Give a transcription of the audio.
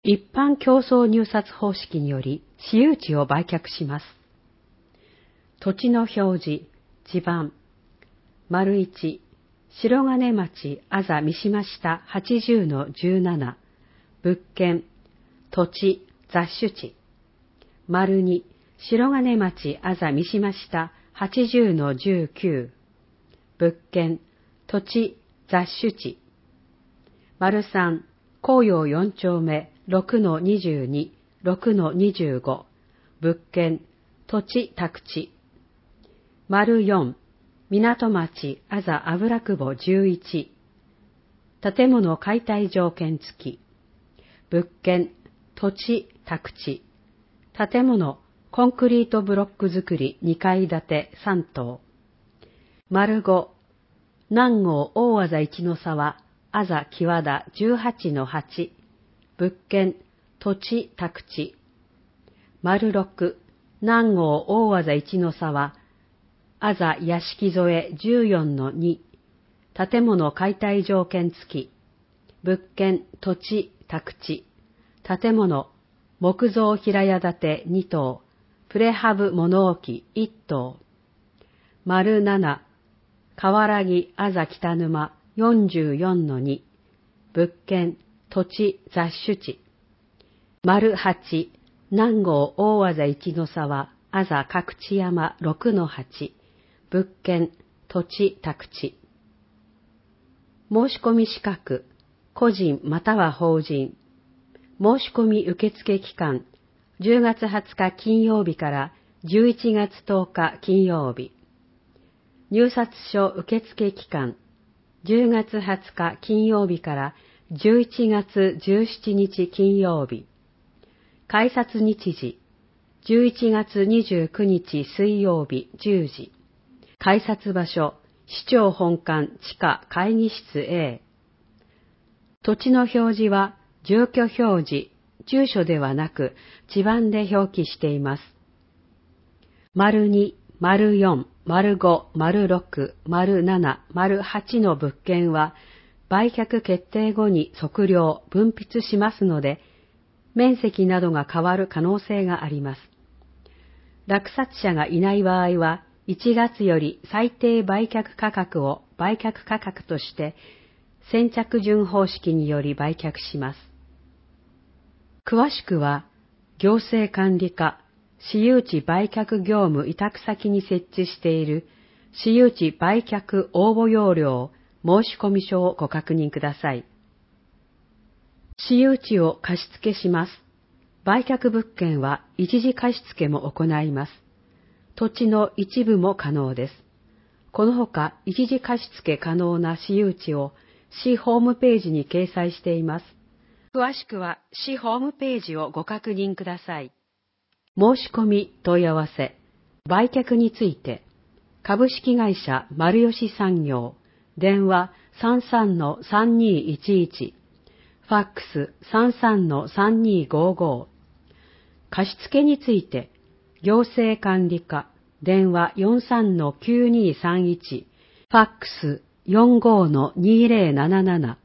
一般競争入札方式により私有地を売却します。土地の表示、地番、1、白金町あざ三島下 80-17、物件、土地、雑種地。2、白金町あざ三島下 80-19、物件、土地、雑種地。3、紅葉4丁目 6-22、6-25、物件、土地、宅地。4、港町あざ油久保11、建物解体条件付き。物件、土地、宅地。建物、コンクリートブロック造り2階建て3棟。5、南郷大字一の沢あざ木和田 18-8、物件、土地、宅地。6、南郷大字一の沢あざ屋敷添 14-2、建物解体条件付き。物件、土地、宅地。建物、木造平屋建て2棟、プレハブ物置1棟。7、河原木あざ北沼 44-2、物件、土地、雑種地。8、南郷大字一の沢あざ角地山 6-8、物件、土地、宅地。申込資格、個人または法人。申込受付期間、10月20日金曜日から11月10日金曜日。入札書受付期間、10月20日金曜日から11月17日金曜日。改札日時、11月29日水曜日10時。改札場所、市長本館地下会議室 A。土地の表示は、住居表示、住所ではなく、地番で表記しています。2、4、5、6、7、8の物件は、売却決定後に測量、分筆しますので、面積などが変わる可能性があります。落札者がいない場合は、1月より最低売却価格を売却価格として、先着順方式により売却します。詳しくは、行政管理課、私有地売却業務委託先に設置している私有地売却応募要領申込書をご確認ください。私有地を貸付します。売却物件は一時貸付も行います。土地の一部も可能です。このほか一時貸付可能な私有地を市ホームページに掲載しています。詳しくは市ホームページをご確認ください。申し込み問い合わせ、売却について、株式会社丸吉産業、電話 33-3211、ファックス 33-3255、貸付について、行政管理課、電話 43-9231、ファックス 45-2077、